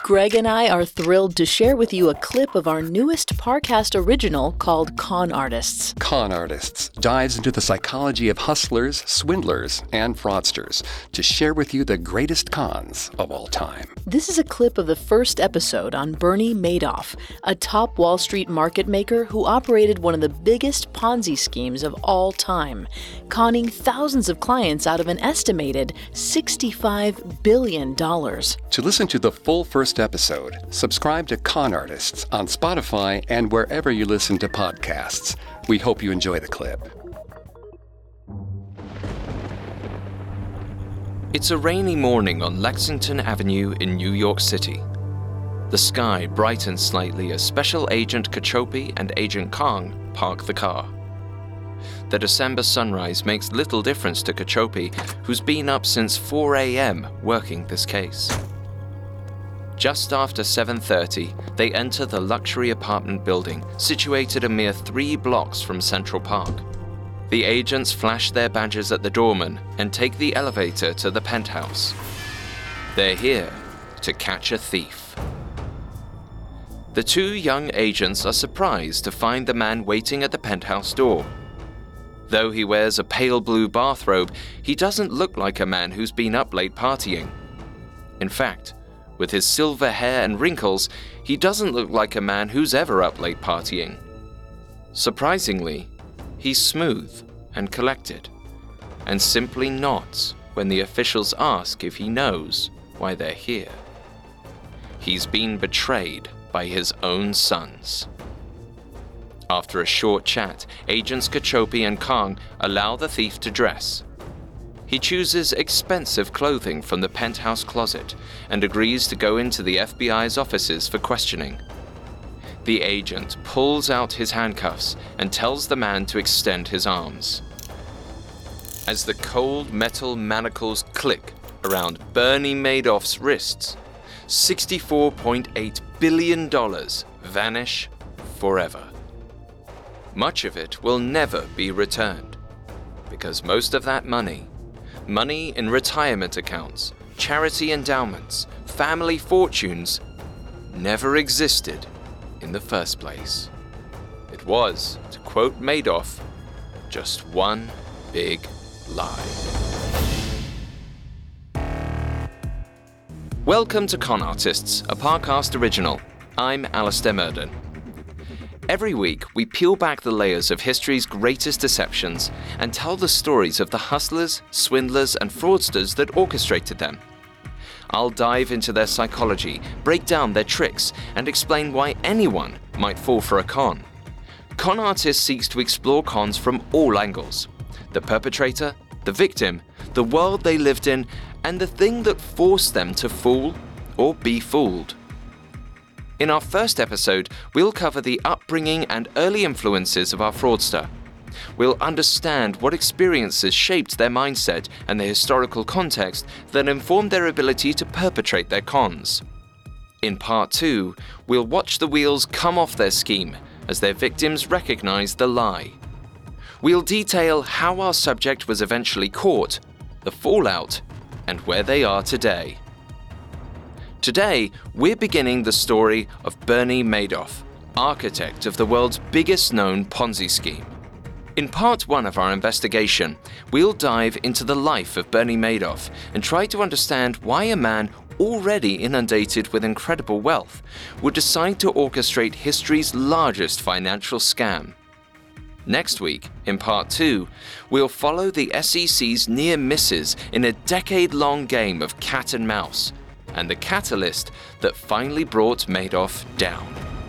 Greg and I are thrilled to share with you a clip of our newest Parcast original called Con Artists. Con Artists dives into the psychology of hustlers, swindlers, and fraudsters to share with you the greatest cons of all time. This is a clip of the first episode on Bernie Madoff, a top Wall Street market maker who operated one of the biggest Ponzi schemes of all time, conning thousands of clients out of an estimated $65 billion. To listen to the full first episode, subscribe to Con Artists on Spotify and wherever you listen to podcasts. We hope you enjoy the clip. It's a rainy morning on Lexington Avenue in New York City. The sky brightens slightly as Special Agent Cachope and Agent Kong park the car. The December sunrise makes little difference to Cachope, who's been up since 4 a.m. working this case. Just after 7:30, they enter the luxury apartment building, situated a mere 3 blocks from Central Park. The agents flash their badges at the doorman and take the elevator to the penthouse. They're here to catch a thief. The 2 young agents are surprised to find the man waiting at the penthouse door. Though he wears a pale blue bathrobe, he doesn't look like a man who's been up late partying. In fact, with his silver hair and wrinkles, he doesn't look like a man who's ever up late partying. Surprisingly, he's smooth and collected, and simply nods when the officials ask if he knows why they're here. He's been betrayed by his own sons. After a short chat, Agents Cachope and Kong allow the thief to dress. He chooses expensive clothing from the penthouse closet and agrees to go into the FBI's offices for questioning. The agent pulls out his handcuffs and tells the man to extend his arms. As the cold metal manacles click around Bernie Madoff's wrists, $64.8 billion vanish forever. Much of it will never be returned, because most of that money in retirement accounts, charity endowments, family fortunes, never existed in the first place. It was, to quote Madoff, just one big lie. Welcome to Con Artists, a Parcast original. I'm Alistair Murden. Every week, we peel back the layers of history's greatest deceptions and tell the stories of the hustlers, swindlers, and fraudsters that orchestrated them. I'll dive into their psychology, break down their tricks, and explain why anyone might fall for a con. Con Artist seeks to explore cons from all angles: the perpetrator, the victim, the world they lived in, and the thing that forced them to fool or be fooled. In our first episode, we'll cover the upbringing and early influences of our fraudster. We'll understand what experiences shaped their mindset and the historical context that informed their ability to perpetrate their cons. In part 2, we'll watch the wheels come off their scheme as their victims recognize the lie. We'll detail how our subject was eventually caught, the fallout, and where they are today. Today, we're beginning the story of Bernie Madoff, architect of the world's biggest known Ponzi scheme. In part 1 of our investigation, we'll dive into the life of Bernie Madoff and try to understand why a man already inundated with incredible wealth would decide to orchestrate history's largest financial scam. Next week, in part 2, we'll follow the SEC's near misses in a decade-long game of cat and mouse, and the catalyst that finally brought Madoff down.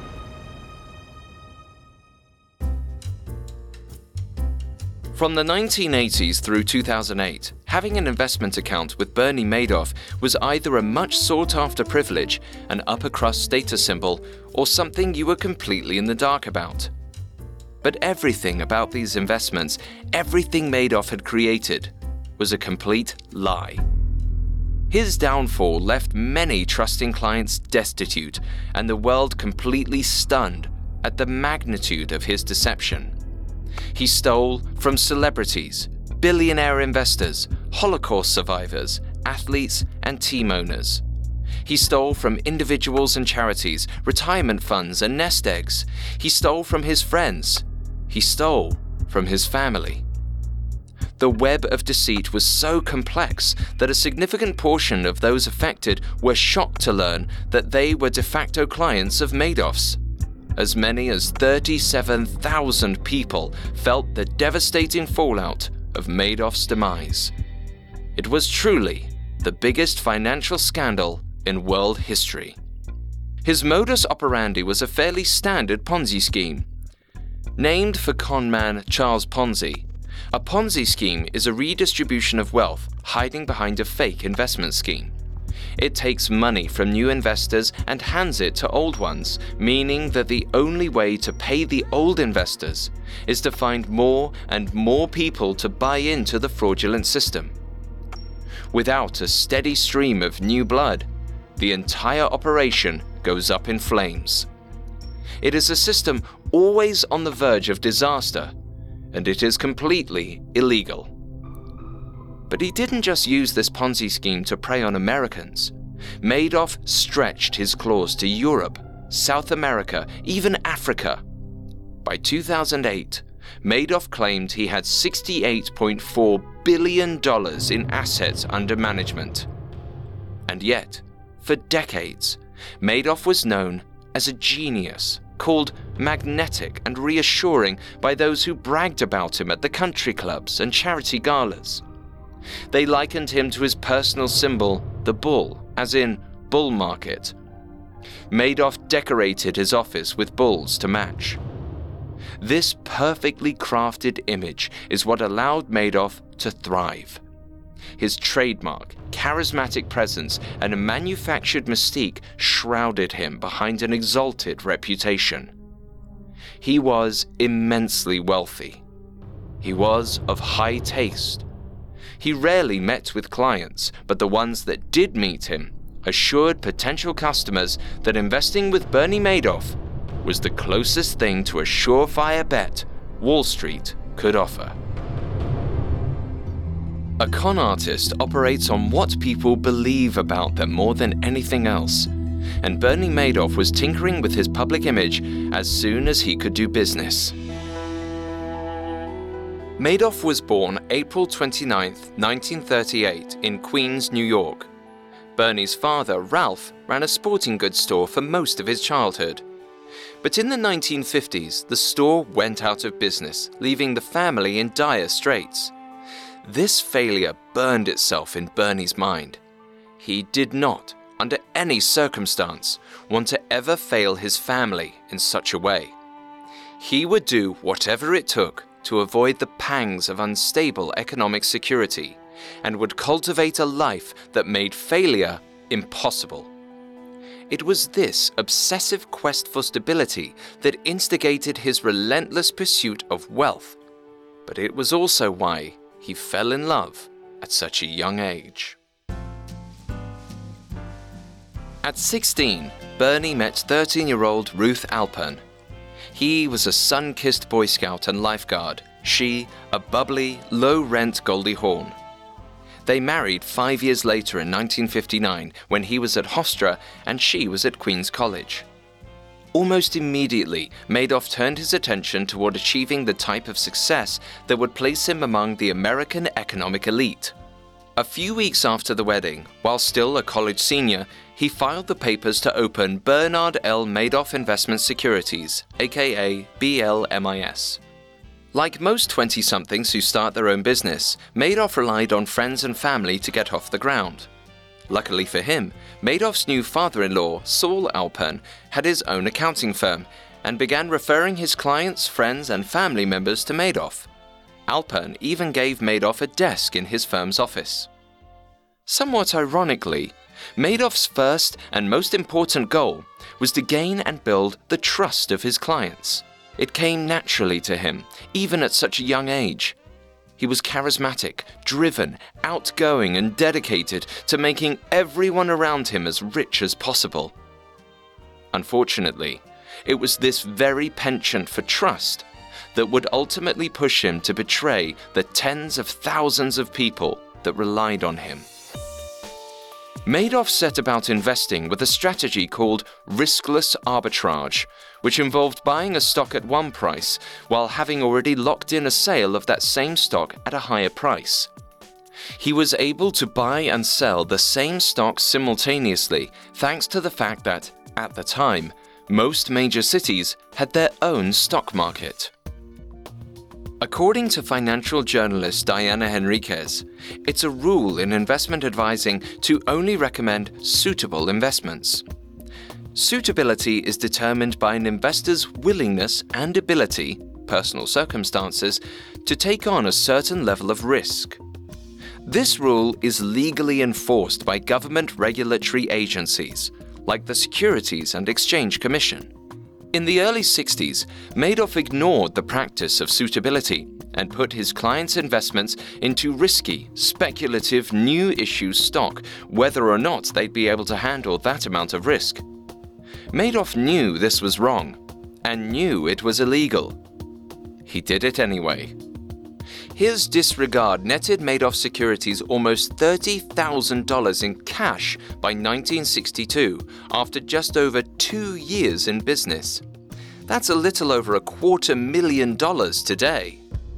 From the 1980s through 2008, having an investment account with Bernie Madoff was either a much sought-after privilege, an upper-crust status symbol, or something you were completely in the dark about. But everything about these investments, everything Madoff had created, was a complete lie. His downfall left many trusting clients destitute and the world completely stunned at the magnitude of his deception. He stole from celebrities, billionaire investors, Holocaust survivors, athletes, and team owners. He stole from individuals and charities, retirement funds and nest eggs. He stole from his friends. He stole from his family. The web of deceit was so complex that a significant portion of those affected were shocked to learn that they were de facto clients of Madoff's. As many as 37,000 people felt the devastating fallout of Madoff's demise. It was truly the biggest financial scandal in world history. His modus operandi was a fairly standard Ponzi scheme. Named for conman Charles Ponzi, a Ponzi scheme is a redistribution of wealth hiding behind a fake investment scheme. It takes money from new investors and hands it to old ones, meaning that the only way to pay the old investors is to find more and more people to buy into the fraudulent system. Without a steady stream of new blood, the entire operation goes up in flames. It is a system always on the verge of disaster, and it is completely illegal. But he didn't just use this Ponzi scheme to prey on Americans. Madoff stretched his claws to Europe, South America, even Africa. By 2008, Madoff claimed he had $68.4 billion in assets under management. And yet, for decades, Madoff was known as a genius, called magnetic and reassuring by those who bragged about him at the country clubs and charity galas. They likened him to his personal symbol, the bull, as in bull market. Madoff decorated his office with bulls to match. This perfectly crafted image is what allowed Madoff to thrive. His trademark, charismatic presence, and a manufactured mystique shrouded him behind an exalted reputation. He was immensely wealthy. He was of high taste. He rarely met with clients, but the ones that did meet him assured potential customers that investing with Bernie Madoff was the closest thing to a surefire bet Wall Street could offer. A con artist operates on what people believe about them more than anything else, and Bernie Madoff was tinkering with his public image as soon as he could do business. Madoff was born April 29, 1938, in Queens, New York. Bernie's father, Ralph, ran a sporting goods store for most of his childhood. But in the 1950s, the store went out of business, leaving the family in dire straits. This failure burned itself in Bernie's mind. He did not, under any circumstance, want to ever fail his family in such a way. He would do whatever it took to avoid the pangs of unstable economic security, and would cultivate a life that made failure impossible. It was this obsessive quest for stability that instigated his relentless pursuit of wealth, but it was also why he fell in love at such a young age. At 16, Bernie met 13-year-old Ruth Alpern. He was a sun-kissed Boy Scout and lifeguard, she a bubbly, low-rent Goldie Hawn. They married 5 years later in 1959 when he was at Hofstra and she was at Queens College. Almost immediately, Madoff turned his attention toward achieving the type of success that would place him among the American economic elite. A few weeks after the wedding, while still a college senior, he filed the papers to open Bernard L. Madoff Investment Securities, aka BLMIS. Like most 20-somethings who start their own business, Madoff relied on friends and family to get off the ground. Luckily for him, Madoff's new father-in-law, Saul Alpern, had his own accounting firm and began referring his clients, friends, and family members to Madoff. Alpern even gave Madoff a desk in his firm's office. Somewhat ironically, Madoff's first and most important goal was to gain and build the trust of his clients. It came naturally to him, even at such a young age. He was charismatic, driven, outgoing, and dedicated to making everyone around him as rich as possible. Unfortunately, it was this very penchant for trust that would ultimately push him to betray the tens of thousands of people that relied on him. Madoff set about investing with a strategy called riskless arbitrage, which involved buying a stock at one price while having already locked in a sale of that same stock at a higher price. He was able to buy and sell the same stock simultaneously thanks to the fact that, at the time, most major cities had their own stock market. According to financial journalist Diana Henriquez, it's a rule in investment advising to only recommend suitable investments. Suitability is determined by an investor's willingness and ability, personal circumstances, to take on a certain level of risk. This rule is legally enforced by government regulatory agencies, like the Securities and Exchange Commission. In the early 60s, Madoff ignored the practice of suitability and put his clients' investments into risky, speculative new issue stock, whether or not they'd be able to handle that amount of risk. Madoff knew this was wrong and knew it was illegal. He did it anyway. His disregard netted Madoff Securities almost $30,000 in cash by 1962 after just over 2 years in business. That's a little over $250,000 today.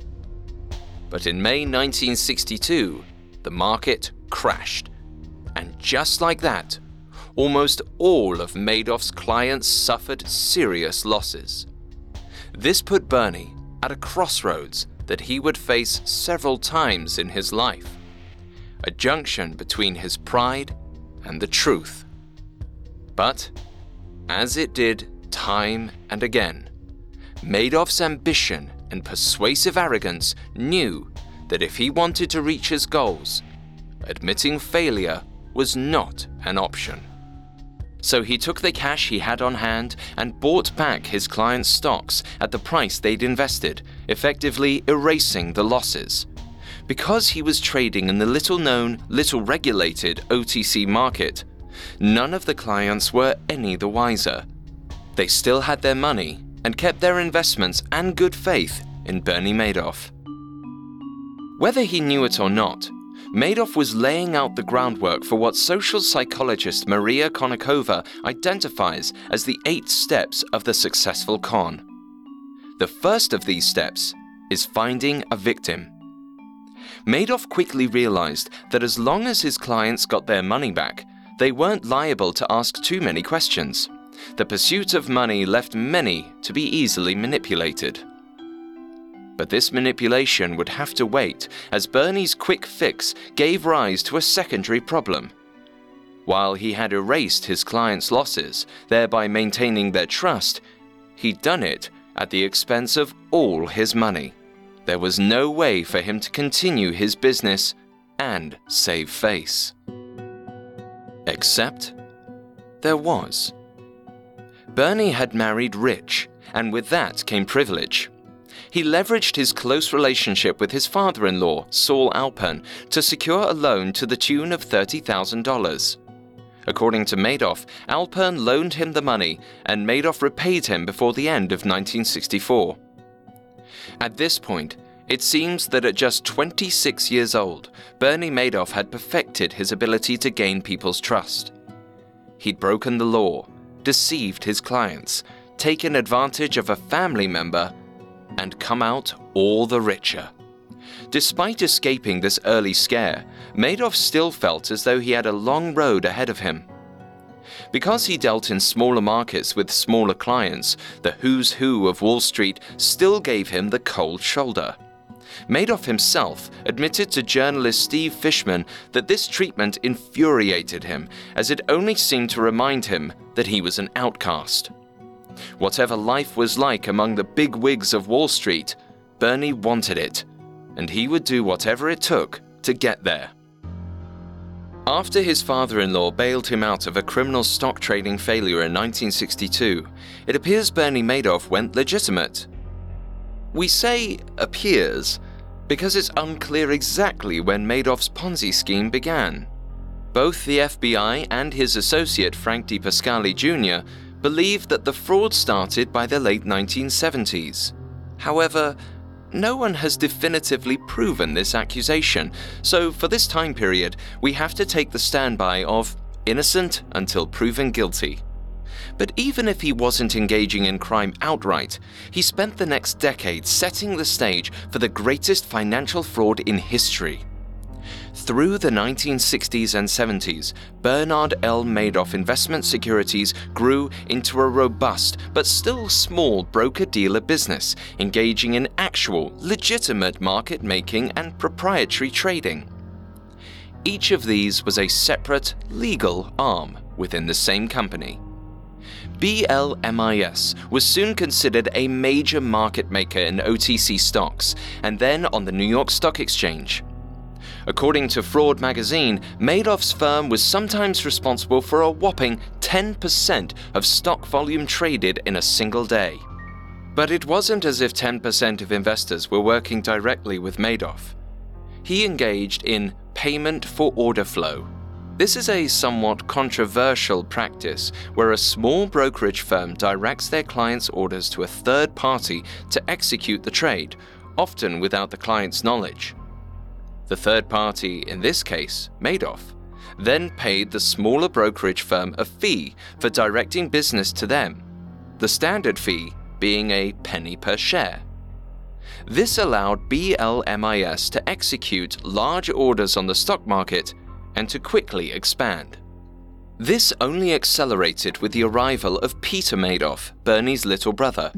But in May 1962, the market crashed. And just like that, almost all of Madoff's clients suffered serious losses. This put Bernie at a crossroads that he would face several times in his life, a junction between his pride and the truth. But, as it did time and again, Madoff's ambition and persuasive arrogance knew that if he wanted to reach his goals, admitting failure was not an option. So he took the cash he had on hand and bought back his clients' stocks at the price they'd invested, effectively erasing the losses. Because he was trading in the little-known, little-regulated OTC market, none of the clients were any the wiser. They still had their money and kept their investments and good faith in Bernie Madoff. Whether he knew it or not, Madoff was laying out the groundwork for what social psychologist Maria Konnikova identifies as the 8 steps of the successful con. The first of these steps is finding a victim. Madoff quickly realized that as long as his clients got their money back, they weren't liable to ask too many questions. The pursuit of money left many to be easily manipulated. But this manipulation would have to wait, as Bernie's quick fix gave rise to a secondary problem. While he had erased his clients' losses, thereby maintaining their trust, he'd done it at the expense of all his money. There was no way for him to continue his business and save face. Except there was. Bernie had married rich, and with that came privilege. He leveraged his close relationship with his father-in-law, Saul Alpern, to secure a loan to the tune of $30,000. According to Madoff, Alpern loaned him the money, and Madoff repaid him before the end of 1964. At this point, it seems that at just 26 years old, Bernie Madoff had perfected his ability to gain people's trust. He'd broken the law, deceived his clients, taken advantage of a family member, and come out all the richer. Despite escaping this early scare, Madoff still felt as though he had a long road ahead of him. Because he dealt in smaller markets with smaller clients, the who's who of Wall Street still gave him the cold shoulder. Madoff himself admitted to journalist Steve Fishman that this treatment infuriated him, as it only seemed to remind him that he was an outcast. Whatever life was like among the big wigs of Wall Street, Bernie wanted it, and he would do whatever it took to get there. After his father-in-law bailed him out of a criminal stock trading failure in 1962, it appears Bernie Madoff went legitimate. We say appears because it's unclear exactly when Madoff's Ponzi scheme began. Both the FBI and his associate Frank DePascali Jr. believed that the fraud started by the late 1970s. However, no one has definitively proven this accusation, so for this time period, we have to take the standby of innocent until proven guilty. But even if he wasn't engaging in crime outright, he spent the next decade setting the stage for the greatest financial fraud in history. Through the 1960s and 70s, Bernard L. Madoff Investment Securities grew into a robust but still small broker-dealer business, engaging in actual, legitimate market-making and proprietary trading. Each of these was a separate, legal arm within the same company. BLMIS was soon considered a major market maker in OTC stocks, and then on the New York Stock Exchange. According to Fraud magazine, Madoff's firm was sometimes responsible for a whopping 10% of stock volume traded in a single day. But it wasn't as if 10% of investors were working directly with Madoff. He engaged in payment for order flow. This is a somewhat controversial practice where a small brokerage firm directs their clients' orders to a third party to execute the trade, often without the client's knowledge. The third party, in this case, Madoff, then paid the smaller brokerage firm a fee for directing business to them, the standard fee being a penny per share. This allowed BLMIS to execute large orders on the stock market and to quickly expand. This only accelerated with the arrival of Peter Madoff, Bernie's little brother.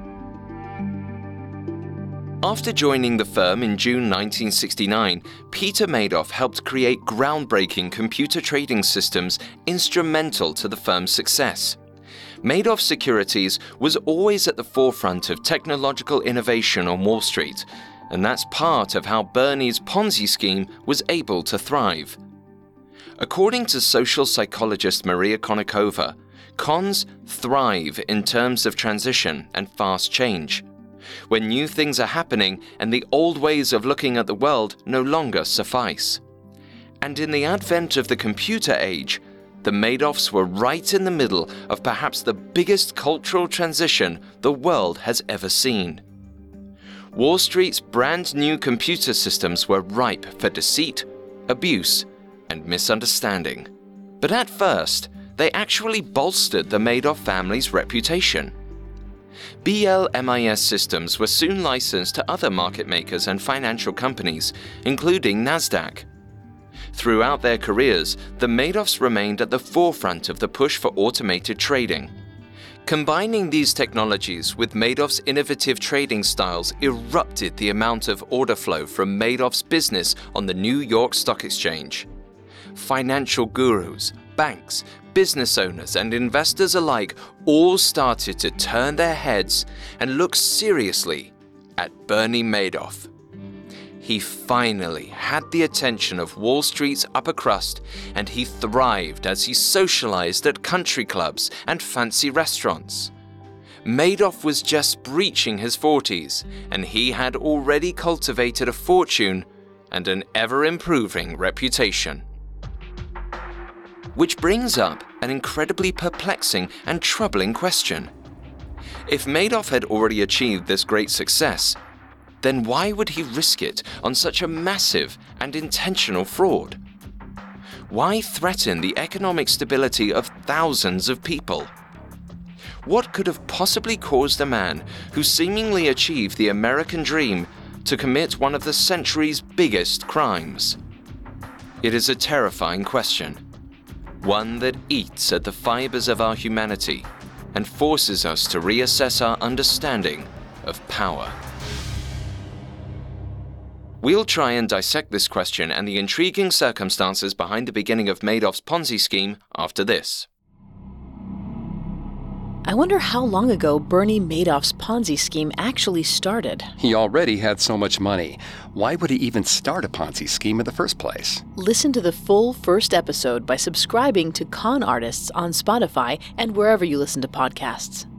After joining the firm in June 1969, Peter Madoff helped create groundbreaking computer trading systems instrumental to the firm's success. Madoff Securities was always at the forefront of technological innovation on Wall Street, and that's part of how Bernie's Ponzi scheme was able to thrive. According to social psychologist Maria Konnikova, cons thrive in terms of transition and fast change, when new things are happening and the old ways of looking at the world no longer suffice. And in the advent of the computer age, the Madoffs were right in the middle of perhaps the biggest cultural transition the world has ever seen. Wall Street's brand new computer systems were ripe for deceit, abuse, and misunderstanding. But at first, they actually bolstered the Madoff family's reputation. BLMIS systems were soon licensed to other market makers and financial companies, including Nasdaq. Throughout their careers, the Madoffs remained at the forefront of the push for automated trading. Combining these technologies with Madoff's innovative trading styles erupted the amount of order flow from Madoff's business on the New York Stock Exchange. Financial gurus, banks, business owners, and investors alike all started to turn their heads and look seriously at Bernie Madoff. He finally had the attention of Wall Street's upper crust, and he thrived as he socialized at country clubs and fancy restaurants. Madoff was just breaching his 40s, and he had already cultivated a fortune and an ever-improving reputation. Which brings up an incredibly perplexing and troubling question. If Madoff had already achieved this great success, then why would he risk it on such a massive and intentional fraud? Why threaten the economic stability of thousands of people? What could have possibly caused a man who seemingly achieved the American dream to commit one of the century's biggest crimes? It is a terrifying question. One that eats at the fibers of our humanity and forces us to reassess our understanding of power. We'll try and dissect this question and the intriguing circumstances behind the beginning of Madoff's Ponzi scheme after this. I wonder how long ago Bernie Madoff's Ponzi scheme actually started. He already had so much money. Why would he even start a Ponzi scheme in the first place? Listen to the full first episode by subscribing to Con Artists on Spotify and wherever you listen to podcasts.